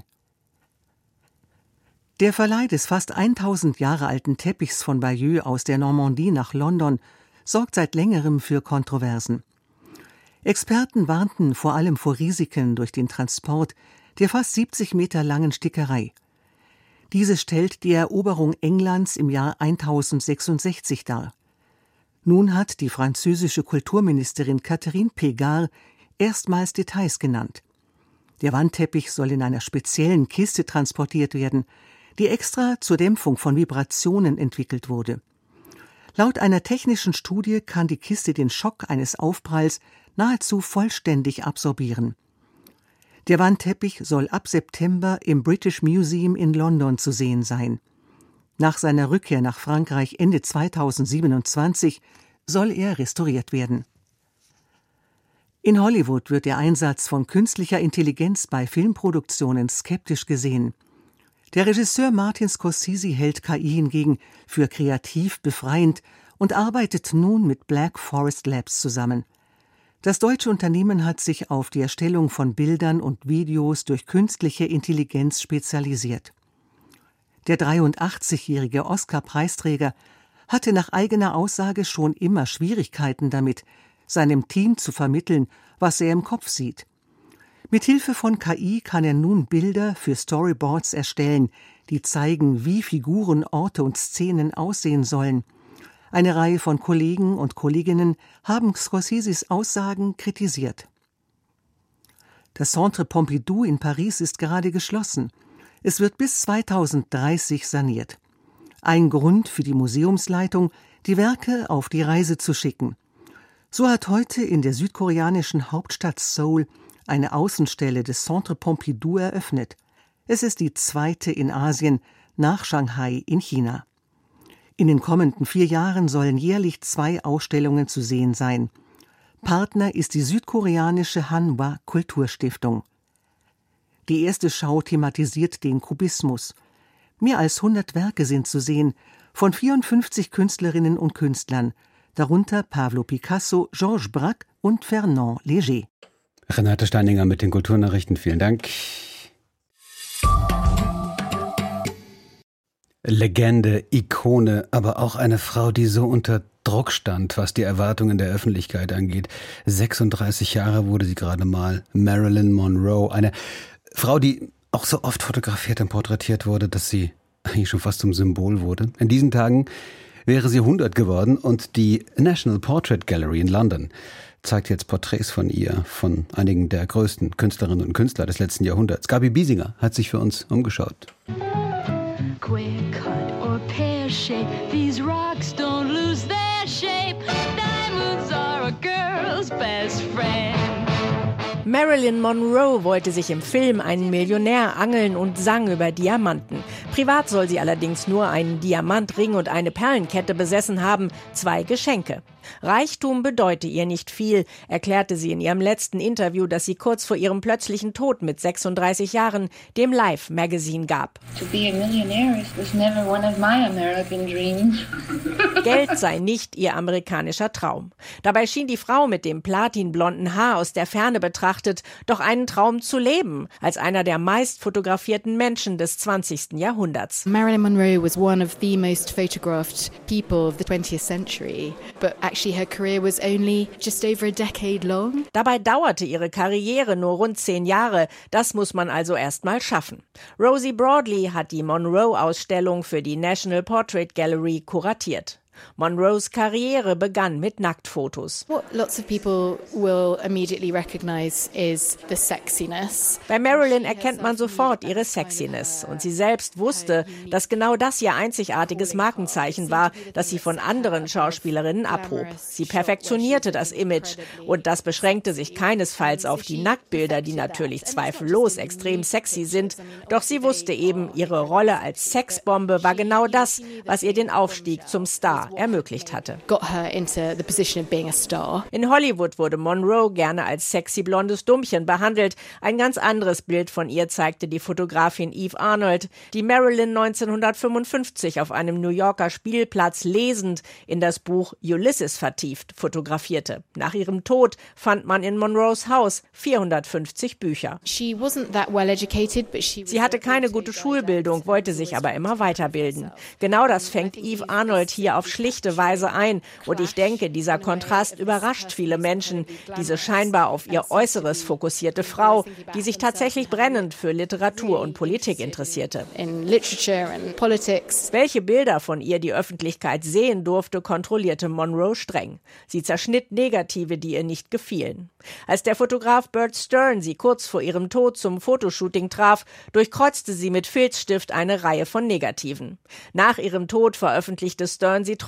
Der Verleih des fast tausend Jahre alten Teppichs von Bayeux aus der Normandie nach London sorgt seit längerem für Kontroversen. Experten warnten vor allem vor Risiken durch den Transport der fast siebzig Meter langen Stickerei. Diese stellt die Eroberung Englands im Jahr tausendsechsundsechzig dar. Nun hat die französische Kulturministerin Catherine Pégard erstmals Details genannt. Der Wandteppich soll in einer speziellen Kiste transportiert werden, die extra zur Dämpfung von Vibrationen entwickelt wurde. Laut einer technischen Studie kann die Kiste den Schock eines Aufpralls nahezu vollständig absorbieren. Der Wandteppich soll ab September im British Museum in London zu sehen sein. Nach seiner Rückkehr nach Frankreich Ende zweitausendsiebenundzwanzig soll er restauriert werden. In Hollywood wird der Einsatz von künstlicher Intelligenz bei Filmproduktionen skeptisch gesehen. Der Regisseur Martin Scorsese hält K I hingegen für kreativ befreiend und arbeitet nun mit Black Forest Labs zusammen. Das deutsche Unternehmen hat sich auf die Erstellung von Bildern und Videos durch künstliche Intelligenz spezialisiert. Der dreiundachtzigjährige Oscar-Preisträger hatte nach eigener Aussage schon immer Schwierigkeiten damit, seinem Team zu vermitteln, was er im Kopf sieht. Mit Hilfe von K I kann er nun Bilder für Storyboards erstellen, die zeigen, wie Figuren, Orte und Szenen aussehen sollen. Eine Reihe von Kollegen und Kolleginnen haben Scorseses Aussagen kritisiert. Das Centre Pompidou in Paris ist gerade geschlossen. Es wird bis zweitausenddreißig saniert. Ein Grund für die Museumsleitung, die Werke auf die Reise zu schicken. So hat heute in der südkoreanischen Hauptstadt Seoul eine Außenstelle des Centre Pompidou eröffnet. Es ist die zweite in Asien nach Shanghai in China. In den kommenden vier Jahren sollen jährlich zwei Ausstellungen zu sehen sein. Partner ist die südkoreanische Hanwha Kulturstiftung. Die erste Schau thematisiert den Kubismus. Mehr als hundert Werke sind zu sehen, von vierundfünfzig Künstlerinnen und Künstlern, darunter Pablo Picasso, Georges Braque und Fernand Léger. Renate Steininger mit den Kulturnachrichten, vielen Dank. Legende, Ikone, aber auch eine Frau, die so unter Druck stand, was die Erwartungen der Öffentlichkeit angeht. sechsunddreißig Jahre wurde sie gerade mal. Marilyn Monroe, eine Frau, die auch so oft fotografiert und porträtiert wurde, dass sie eigentlich schon fast zum Symbol wurde. In diesen Tagen wäre sie hundert geworden und die National Portrait Gallery in London zeigt jetzt Porträts von ihr, von einigen der größten Künstlerinnen und Künstler des letzten Jahrhunderts. Gabi Biesinger hat sich für uns umgeschaut. Square cut or pear shape, these rocks don't lose their shape. Diamonds are a girl's best friend. Marilyn Monroe wollte sich im Film einen Millionär angeln und sang über Diamanten. Privat soll sie allerdings nur einen Diamantring und eine Perlenkette besessen haben, zwei Geschenke. Reichtum bedeute ihr nicht viel, erklärte sie in ihrem letzten Interview, das sie kurz vor ihrem plötzlichen Tod mit sechsunddreißig Jahren dem Life Magazine gab. To be a millionaire was never one of my American dreams. Geld sei nicht ihr amerikanischer Traum. Dabei schien die Frau mit dem platinblonden Haar aus der Ferne betrachtet doch einen Traum zu leben, als einer der meist fotografierten Menschen des zwanzigsten Jahrhunderts. Marilyn Monroe was one of the most photographed people of the twentieth century, but actually her career was only just over a decade long. Dabei dauerte ihre Karriere nur rund zehn Jahre. Das muss man also erst mal schaffen. Rosie Broadley hat die Monroe-Ausstellung für die National Portrait Gallery kuratiert. Monroes Karriere begann mit Nacktfotos. What lots of people will immediately recognize is the sexiness. Bei Marilyn erkennt man sofort ihre Sexiness und sie selbst wusste, dass genau das ihr einzigartiges Markenzeichen war, das sie von anderen Schauspielerinnen abhob. Sie perfektionierte das Image und das beschränkte sich keinesfalls auf die Nacktbilder, die natürlich zweifellos extrem sexy sind, doch sie wusste eben, ihre Rolle als Sexbombe war genau das, was ihr den Aufstieg zum Star ermöglicht hatte. Got her into the position of being a star. In Hollywood wurde Monroe gerne als sexy blondes Dummchen behandelt. Ein ganz anderes Bild von ihr zeigte die Fotografin Eve Arnold, die Marilyn neunzehnhundertfünfundfünfzig auf einem New Yorker Spielplatz lesend in das Buch Ulysses vertieft fotografierte. Nach ihrem Tod fand man in Monroes Haus vierhundertfünfzig Bücher. She wasn't that well educated, but she Sie hatte keine gute Schulbildung, wollte sich aber immer weiterbilden. Genau das fängt Eve Arnold hier auf schlichte Weise ein. Und ich denke, dieser Kontrast überrascht viele Menschen. Diese scheinbar auf ihr Äußeres fokussierte Frau, die sich tatsächlich brennend für Literatur und Politik interessierte. Welche Bilder von ihr die Öffentlichkeit sehen durfte, kontrollierte Monroe streng. Sie zerschnitt Negative, die ihr nicht gefielen. Als der Fotograf Bert Stern sie kurz vor ihrem Tod zum Fotoshooting traf, durchkreuzte sie mit Filzstift eine Reihe von Negativen. Nach ihrem Tod veröffentlichte Stern sie trotzdem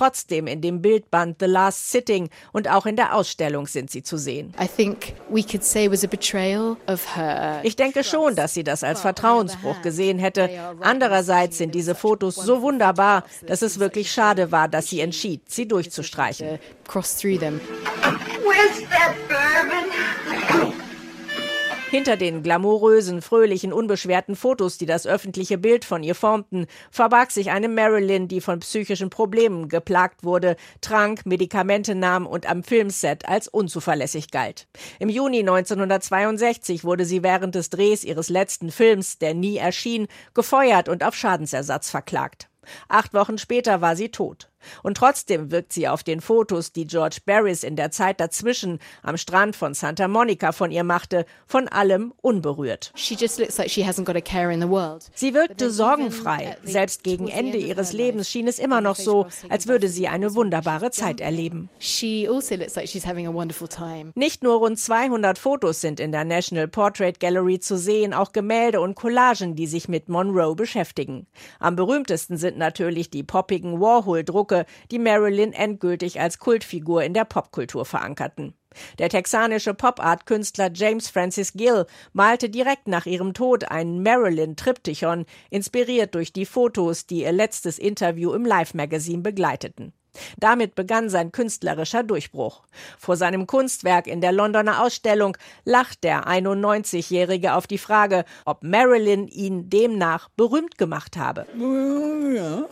trotzdem in dem Bildband The Last Sitting und auch in der Ausstellung sind sie zu sehen. I think we could say it was a betrayal of her. Ich denke schon, dass sie das als Vertrauensbruch gesehen hätte. Andererseits sind diese Fotos so wunderbar, dass es wirklich schade war, dass sie entschied, sie durchzustreichen. Cross through them. Where's that bourbon? Hinter den glamourösen, fröhlichen, unbeschwerten Fotos, die das öffentliche Bild von ihr formten, verbarg sich eine Marilyn, die von psychischen Problemen geplagt wurde, trank, Medikamente nahm und am Filmset als unzuverlässig galt. Im Juni neunzehnhundertzweiundsechzig wurde sie während des Drehs ihres letzten Films, der nie erschien, gefeuert und auf Schadensersatz verklagt. Acht Wochen später war sie tot. Und trotzdem wirkt sie auf den Fotos, die George Barris in der Zeit dazwischen am Strand von Santa Monica von ihr machte, von allem unberührt. She just looks like she hasn't got a care in the world. Sie wirkte sorgenfrei. Selbst gegen Ende ihres Lebens schien es immer noch so, als würde sie eine wunderbare Zeit erleben. She also looks like she's having a wonderful time. Nicht nur rund zweihundert Fotos sind in der National Portrait Gallery zu sehen, auch Gemälde und Collagen, die sich mit Monroe beschäftigen. Am berühmtesten sind natürlich die poppigen Warhol-Drucke, die Marilyn endgültig als Kultfigur in der Popkultur verankerten. Der texanische Pop-Art-Künstler James Francis Gill malte direkt nach ihrem Tod einen Marilyn-Triptychon, inspiriert durch die Fotos, die ihr letztes Interview im Life-Magazin begleiteten. Damit begann sein künstlerischer Durchbruch. Vor seinem Kunstwerk in der Londoner Ausstellung lacht der einundneunzigjährige auf die Frage, ob Marilyn ihn demnach berühmt gemacht habe. Well, yeah.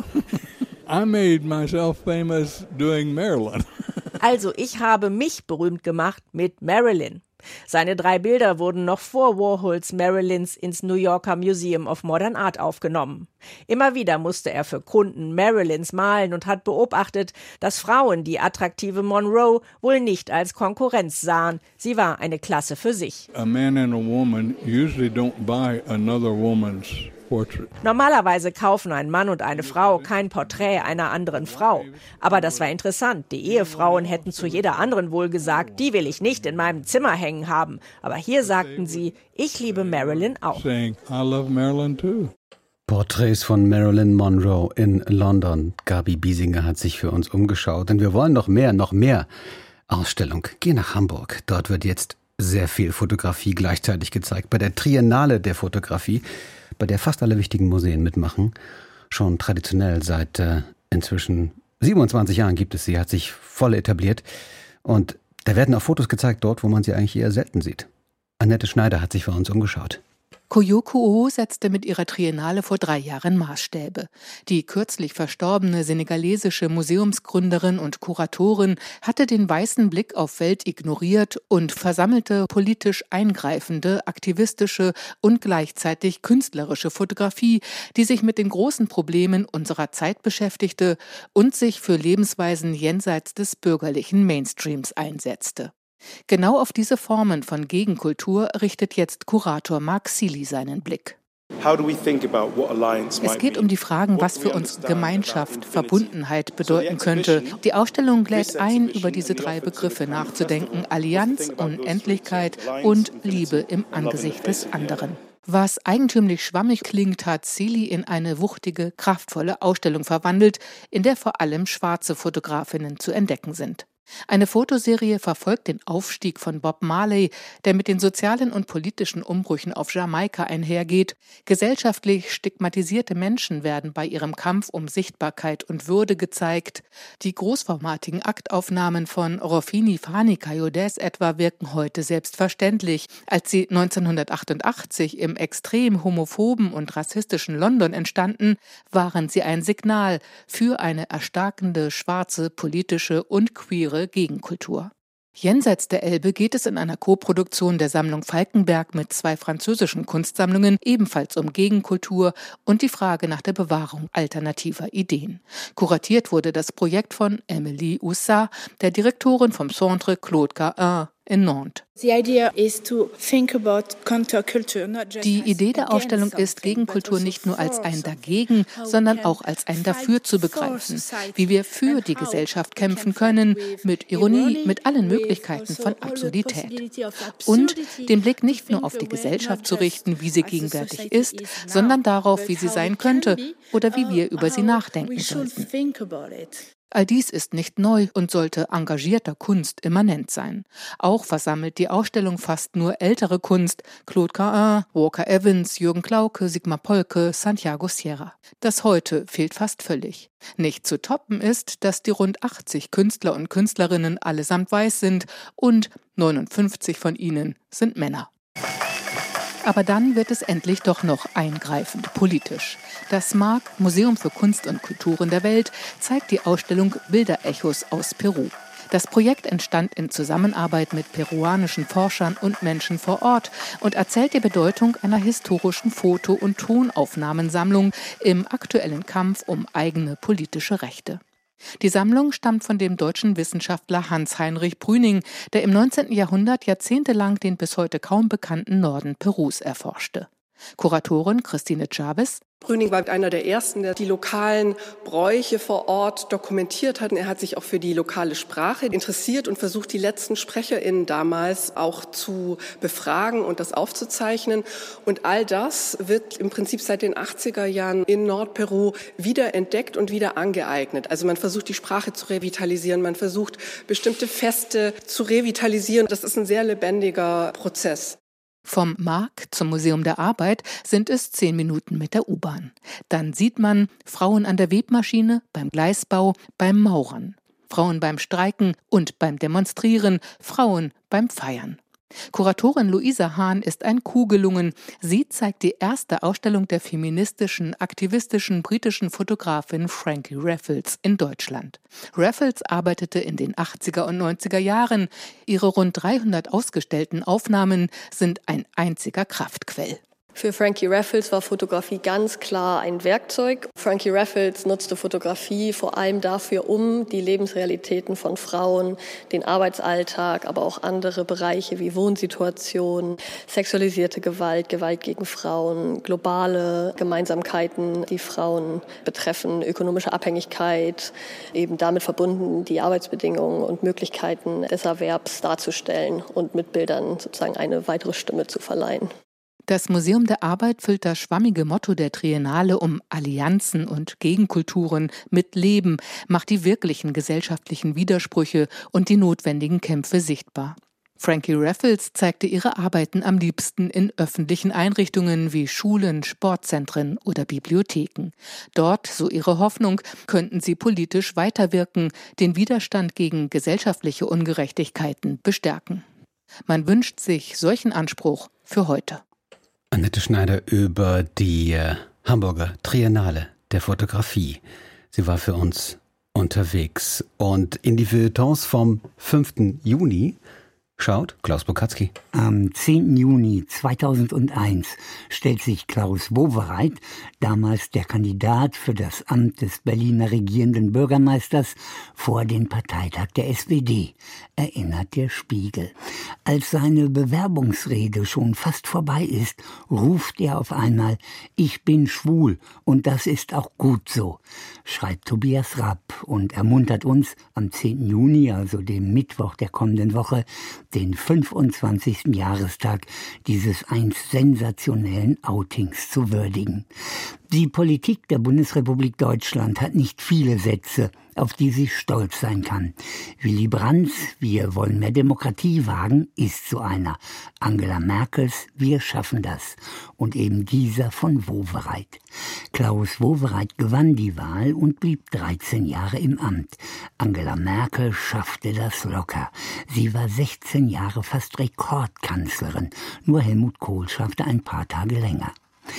I made myself famous doing Marilyn. Also ich habe mich berühmt gemacht mit Marilyn. Seine drei Bilder wurden noch vor Warhols Marilyns ins New Yorker Museum of Modern Art aufgenommen. Immer wieder musste er für Kunden Marilyns malen und hat beobachtet, dass Frauen die attraktive Monroe wohl nicht als Konkurrenz sahen. Sie war eine Klasse für sich. A man and a woman usually don't buy another woman's portrait. Normalerweise kaufen ein Mann und eine Frau kein Porträt einer anderen Frau. Aber das war interessant. Die Ehefrauen hätten zu jeder anderen wohl gesagt, die will ich nicht in meinem Zimmer hängen haben. Aber hier sagten sie, ich liebe Marilyn auch. Saying, I love Marilyn too. Porträts von Marilyn Monroe in London. Gabi Biesinger hat sich für uns umgeschaut. Und wir wollen noch mehr, noch mehr Ausstellung. Geh nach Hamburg. Dort wird jetzt sehr viel Fotografie gleichzeitig gezeigt. Bei der Triennale der Fotografie, bei der fast alle wichtigen Museen mitmachen. Schon traditionell seit äh, inzwischen siebenundzwanzig Jahren gibt es sie, hat sich voll etabliert. Und da werden auch Fotos gezeigt dort, wo man sie eigentlich eher selten sieht. Annette Schneider hat sich für uns umgeschaut. Koyoko Oho setzte mit ihrer Triennale vor drei Jahren Maßstäbe. Die kürzlich verstorbene senegalesische Museumsgründerin und Kuratorin hatte den weißen Blick auf Welt ignoriert und versammelte politisch eingreifende, aktivistische und gleichzeitig künstlerische Fotografie, die sich mit den großen Problemen unserer Zeit beschäftigte und sich für Lebensweisen jenseits des bürgerlichen Mainstreams einsetzte. Genau auf diese Formen von Gegenkultur richtet jetzt Kurator Mark Seeley seinen Blick. Es geht um die Fragen, was für uns Gemeinschaft, Verbundenheit bedeuten könnte. Die Ausstellung lädt ein, über diese drei Begriffe nachzudenken: Allianz, Unendlichkeit und Liebe im Angesicht des anderen. Was eigentümlich schwammig klingt, hat Seeley in eine wuchtige, kraftvolle Ausstellung verwandelt, in der vor allem schwarze Fotografinnen zu entdecken sind. Eine Fotoserie verfolgt den Aufstieg von Bob Marley, der mit den sozialen und politischen Umbrüchen auf Jamaika einhergeht. Gesellschaftlich stigmatisierte Menschen werden bei ihrem Kampf um Sichtbarkeit und Würde gezeigt. Die großformatigen Aktaufnahmen von Rofini Fani Kayodès etwa wirken heute selbstverständlich. Als sie neunzehnhundertachtundachtzig im extrem homophoben und rassistischen London entstanden, waren sie ein Signal für eine erstarkende schwarze politische und queere Gegenkultur. Jenseits der Elbe geht es in einer Koproduktion der Sammlung Falkenberg mit zwei französischen Kunstsammlungen ebenfalls um Gegenkultur und die Frage nach der Bewahrung alternativer Ideen. Kuratiert wurde das Projekt von Emilie Houssat, der Direktorin vom Centre Claude Cahun in Nantes. Die Idee der Ausstellung ist, Gegenkultur nicht nur als ein Dagegen, sondern auch als ein Dafür zu begreifen, wie wir für die Gesellschaft kämpfen können, mit Ironie, mit allen Möglichkeiten von Absurdität. Und den Blick nicht nur auf die Gesellschaft zu richten, wie sie gegenwärtig ist, sondern darauf, wie sie sein könnte oder wie wir über sie nachdenken sollten. All dies ist nicht neu und sollte engagierter Kunst immanent sein. Auch versammelt die Ausstellung fast nur ältere Kunst: Claude Cahun, Walker Evans, Jürgen Klauke, Sigmar Polke, Santiago Sierra. Das Heute fehlt fast völlig. Nicht zu toppen ist, dass die rund achtzig Künstler und Künstlerinnen allesamt weiß sind und neunundfünfzig von ihnen sind Männer. Aber dann wird es endlich doch noch eingreifend politisch. Das M A G, Museum für Kunst und Kulturen der Welt, zeigt die Ausstellung Bilderechos aus Peru. Das Projekt entstand in Zusammenarbeit mit peruanischen Forschern und Menschen vor Ort und erzählt die Bedeutung einer historischen Foto- und Tonaufnahmensammlung im aktuellen Kampf um eigene politische Rechte. Die Sammlung stammt von dem deutschen Wissenschaftler Hans-Heinrich Brüning, der im neunzehnten Jahrhundert jahrzehntelang den bis heute kaum bekannten Norden Perus erforschte. Kuratorin Christine Chavez: Brüning war einer der ersten, der die lokalen Bräuche vor Ort dokumentiert hat. Er hat sich auch für die lokale Sprache interessiert und versucht, die letzten SprecherInnen damals auch zu befragen und das aufzuzeichnen. Und all das wird im Prinzip seit den achtziger Jahren in Nordperu wieder entdeckt und wieder angeeignet. Also man versucht, die Sprache zu revitalisieren, man versucht, bestimmte Feste zu revitalisieren. Das ist ein sehr lebendiger Prozess. Vom M A G zum Museum der Arbeit sind es zehn Minuten mit der U-Bahn. Dann sieht man Frauen an der Webmaschine, beim Gleisbau, beim Maurern. Frauen beim Streiken und beim Demonstrieren, Frauen beim Feiern. Kuratorin Luisa Hahn ist ein Coup gelungen. Sie zeigt die erste Ausstellung der feministischen, aktivistischen britischen Fotografin Frankie Raffles in Deutschland. Raffles arbeitete in den achtziger und neunziger Jahren. Ihre rund dreihundert ausgestellten Aufnahmen sind ein einziger Kraftquell. Für Frankie Raffles war Fotografie ganz klar ein Werkzeug. Frankie Raffles nutzte Fotografie vor allem dafür, um die Lebensrealitäten von Frauen, den Arbeitsalltag, aber auch andere Bereiche wie Wohnsituationen, sexualisierte Gewalt, Gewalt gegen Frauen, globale Gemeinsamkeiten, die Frauen betreffen, ökonomische Abhängigkeit, eben damit verbunden die Arbeitsbedingungen und Möglichkeiten des Erwerbs darzustellen und mit Bildern sozusagen eine weitere Stimme zu verleihen. Das Museum der Arbeit füllt das schwammige Motto der Triennale um Allianzen und Gegenkulturen mit Leben, macht die wirklichen gesellschaftlichen Widersprüche und die notwendigen Kämpfe sichtbar. Frankie Raffles zeigte ihre Arbeiten am liebsten in öffentlichen Einrichtungen wie Schulen, Sportzentren oder Bibliotheken. Dort, so ihre Hoffnung, könnten sie politisch weiterwirken, den Widerstand gegen gesellschaftliche Ungerechtigkeiten bestärken. Man wünscht sich solchen Anspruch für heute. Annette Schneider über die äh, Hamburger Triennale der Fotografie. Sie war für uns unterwegs. Und in die Feuilletons vom fünften Juni schaut Klaus Bokatzky. Am zehnten Juni zweitausendeins stellt sich Klaus Wowereit, damals der Kandidat für das Amt des Berliner regierenden Bürgermeisters, vor den Parteitag der S P D, erinnert der Spiegel. Als seine Bewerbungsrede schon fast vorbei ist, ruft er auf einmal: Ich bin schwul und das ist auch gut so, schreibt Tobias Rapp und ermuntert uns, am zehnten Juni, also dem Mittwoch der kommenden Woche, den fünfundzwanzigsten Jahrestag dieses einst sensationellen Outings zu würdigen. Die Politik der Bundesrepublik Deutschland hat nicht viele Sätze, auf die sie stolz sein kann. Willy Brandts Wir wollen mehr Demokratie wagen ist so einer. Angela Merkels Wir schaffen das. Und eben dieser von Wowereit. Klaus Wowereit gewann die Wahl und blieb dreizehn Jahre im Amt. Angela Merkel schaffte das locker. Sie war sechzehn Jahre fast Rekordkanzlerin. Nur Helmut Kohl schaffte ein paar Tage länger.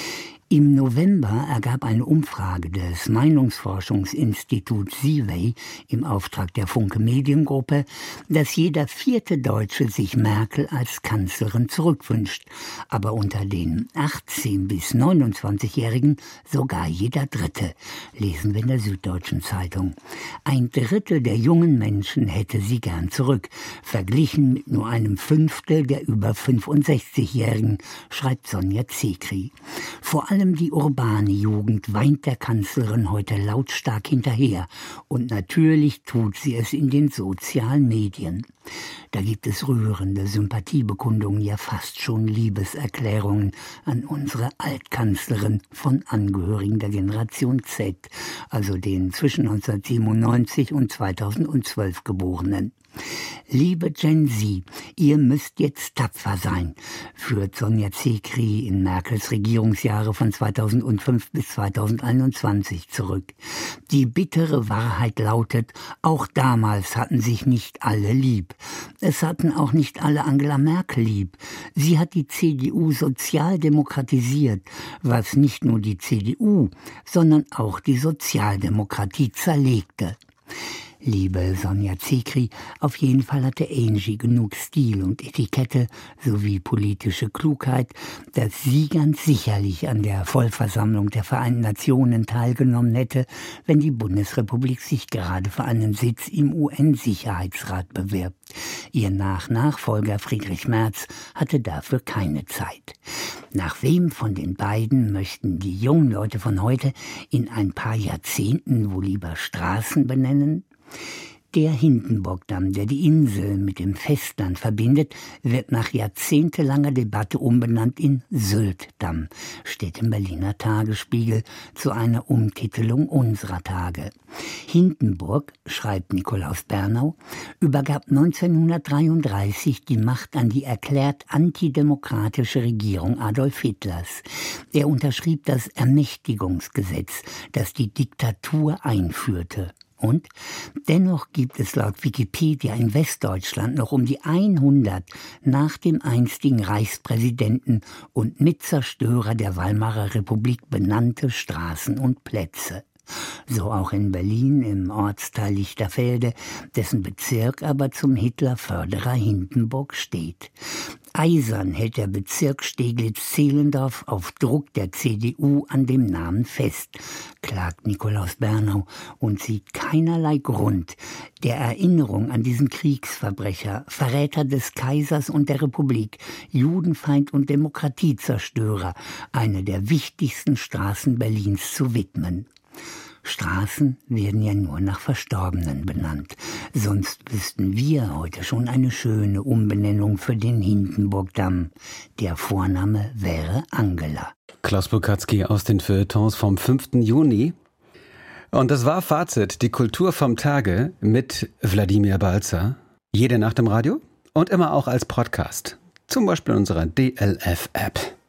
Im November ergab eine Umfrage des Meinungsforschungsinstituts Sivey im Auftrag der Funke Mediengruppe, dass jeder vierte Deutsche sich Merkel als Kanzlerin zurückwünscht, aber unter den achtzehn- bis neunundzwanzigjährigen sogar jeder Dritte, lesen wir in der Süddeutschen Zeitung. Ein Drittel der jungen Menschen hätte sie gern zurück, verglichen mit nur einem Fünftel der über fünfundsechzigjährigen, schreibt Sonja Zekri. Vor allem allem die urbane Jugend weint der Kanzlerin heute lautstark hinterher. Und natürlich tut sie es in den sozialen Medien. Da gibt es rührende Sympathiebekundungen, ja fast schon Liebeserklärungen an unsere Altkanzlerin von Angehörigen der Generation Z, also den zwischen neunzehnhundertsiebenundneunzig und zweitausendzwölf Geborenen. Liebe Gen Z, ihr müsst jetzt tapfer sein, führt Sonja Zekri in Merkels Regierungsjahre von zweitausendfünf bis zweitausendeinundzwanzig zurück. Die bittere Wahrheit lautet, auch damals hatten sich nicht alle lieb. Es hatten auch nicht alle Angela Merkel lieb. Sie hat die C D U sozialdemokratisiert, was nicht nur die C D U, sondern auch die Sozialdemokratie zerlegte. Liebe Sonja Zekri, auf jeden Fall hatte Angie genug Stil und Etikette sowie politische Klugheit, dass sie ganz sicherlich an der Vollversammlung der Vereinten Nationen teilgenommen hätte, wenn die Bundesrepublik sich gerade für einen Sitz im U N-Sicherheitsrat bewirbt. Ihr Nach-Nachfolger Friedrich Merz hatte dafür keine Zeit. Nach wem von den beiden möchten die jungen Leute von heute in ein paar Jahrzehnten wohl lieber Straßen benennen? Der Hindenburgdamm, der die Insel mit dem Festland verbindet, wird nach jahrzehntelanger Debatte umbenannt in Sylt-Damm, steht im Berliner Tagesspiegel, zu einer Umtitelung unserer Tage. Hindenburg, schreibt Nikolaus Bernau, übergab neunzehnhundertdreiunddreißig die Macht an die erklärt antidemokratische Regierung Adolf Hitlers. Er unterschrieb das Ermächtigungsgesetz, das die Diktatur einführte. Und dennoch gibt es laut Wikipedia in Westdeutschland noch um die hundert nach dem einstigen Reichspräsidenten und Mitzerstörer der Weimarer Republik benannte Straßen und Plätze. So auch in Berlin im Ortsteil Lichterfelde, dessen Bezirk aber zum Hitlerförderer Hindenburg steht. Eisern hält der Bezirk Steglitz-Zehlendorf auf Druck der C D U an dem Namen fest, klagt Nikolaus Bernau und sieht keinerlei Grund, der Erinnerung an diesen Kriegsverbrecher, Verräter des Kaisers und der Republik, Judenfeind und Demokratiezerstörer, eine der wichtigsten Straßen Berlins zu widmen. Straßen werden ja nur nach Verstorbenen benannt. Sonst wüssten wir heute schon eine schöne Umbenennung für den Hindenburgdamm. Der Vorname wäre Angela. Klaus Burkatzky aus den Feuilletons vom fünften Juni. Und das war Fazit, die Kultur vom Tage mit Wladimir Balzer. Jede Nacht im Radio und immer auch als Podcast. Zum Beispiel in unserer D L F-App.